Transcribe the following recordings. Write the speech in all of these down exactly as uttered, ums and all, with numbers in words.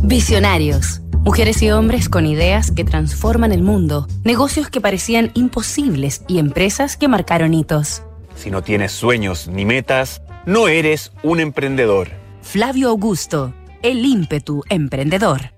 Visionarios. Mujeres y hombres con ideas que transforman el mundo, negocios que parecían imposibles y empresas que marcaron hitos. Si no tienes sueños ni metas, no eres un emprendedor. Flavio Augusto, el ímpetu emprendedor.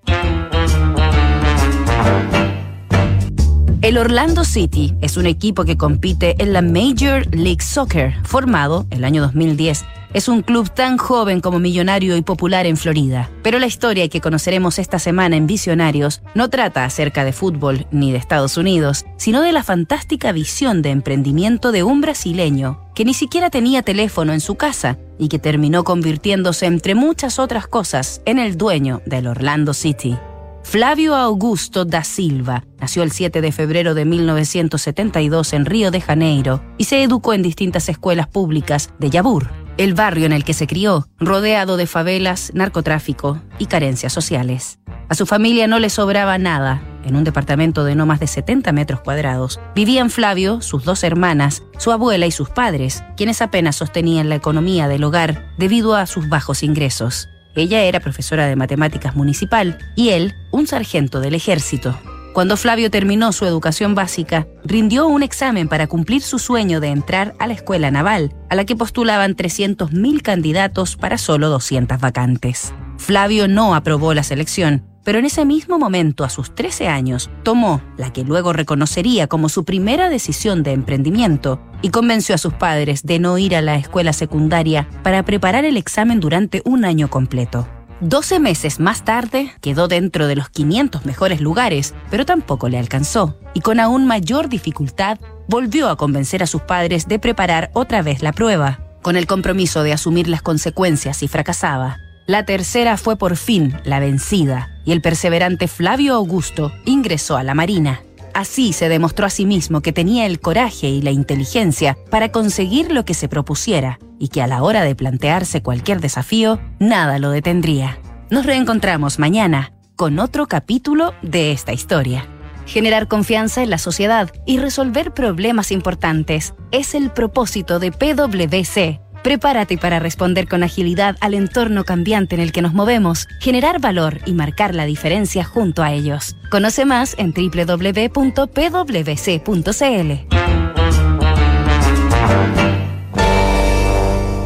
El Orlando City es un equipo que compite en la Major League Soccer, formado el año dos mil diez. Es un club tan joven como millonario y popular en Florida. Pero la historia que conoceremos esta semana en Visionarios no trata acerca de fútbol ni de Estados Unidos, sino de la fantástica visión de emprendimiento de un brasileño que ni siquiera tenía teléfono en su casa y que terminó convirtiéndose, entre muchas otras cosas, en el dueño del Orlando City. Flávio Augusto da Silva nació el siete de febrero de mil novecientos setenta y dos en Río de Janeiro y se educó en distintas escuelas públicas de Yabur, el barrio en el que se crió, rodeado de favelas, narcotráfico y carencias sociales. A su familia no le sobraba nada. En un departamento de no más de setenta metros cuadrados vivían Flavio, sus dos hermanas, su abuela y sus padres, quienes apenas sostenían la economía del hogar debido a sus bajos ingresos. Ella era profesora de matemáticas municipal y él, un sargento del ejército. Cuando Flavio terminó su educación básica, rindió un examen para cumplir su sueño de entrar a la escuela naval, a la que postulaban trescientos mil candidatos para solo doscientas vacantes. Flavio no aprobó la selección, pero en ese mismo momento, a sus trece años, tomó la que luego reconocería como su primera decisión de emprendimiento y convenció a sus padres de no ir a la escuela secundaria para preparar el examen durante un año completo. Doce meses más tarde, quedó dentro de los quinientos mejores lugares, pero tampoco le alcanzó. Y con aún mayor dificultad, volvió a convencer a sus padres de preparar otra vez la prueba, con el compromiso de asumir las consecuencias si fracasaba. La tercera fue por fin la vencida, y el perseverante Flávio Augusto ingresó a la Marina. Así se demostró a sí mismo que tenía el coraje y la inteligencia para conseguir lo que se propusiera, y que a la hora de plantearse cualquier desafío, nada lo detendría. Nos reencontramos mañana con otro capítulo de esta historia. Generar confianza en la sociedad y resolver problemas importantes es el propósito de P W C. Prepárate para responder con agilidad al entorno cambiante en el que nos movemos, generar valor y marcar la diferencia junto a ellos. Conoce más en doble u doble u doble u punto p w c punto c l.